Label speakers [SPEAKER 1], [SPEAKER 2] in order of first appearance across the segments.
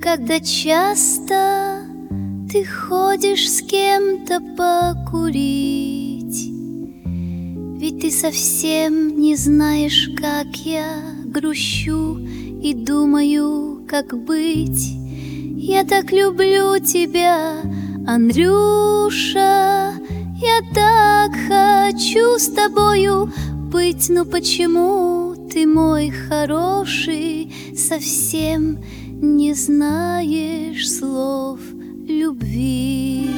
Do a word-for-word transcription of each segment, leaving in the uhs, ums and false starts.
[SPEAKER 1] Когда часто ты ходишь с кем-то покурить, ведь ты совсем не знаешь, как я грущу и думаю, как быть. Я так люблю тебя, Андрюша, я так хочу с тобою быть. Ну почему ты, мой хороший, совсем не знаешь слов любви?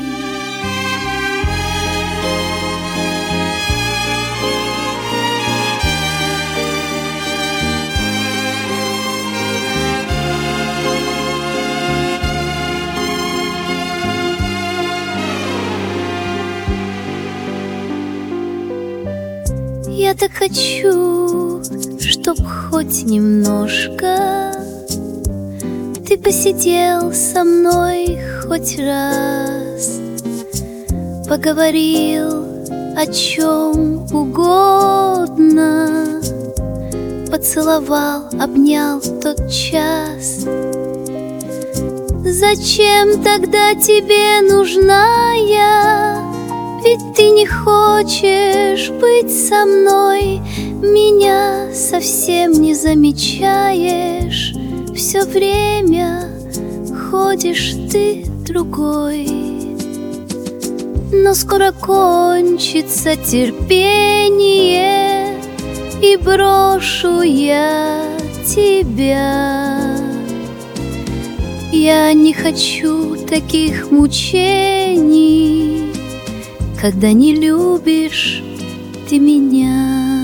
[SPEAKER 1] Я так хочу, чтоб хоть немножко ты посидел со мной хоть раз, поговорил о чем угодно, поцеловал, обнял тот час. Зачем тогда тебе нужна я? Ведь ты не хочешь быть со мной, меня совсем не замечаешь. Все время ходишь ты другой. Но скоро кончится терпение, и брошу я тебя. Я не хочу таких мучений, когда не любишь ты меня.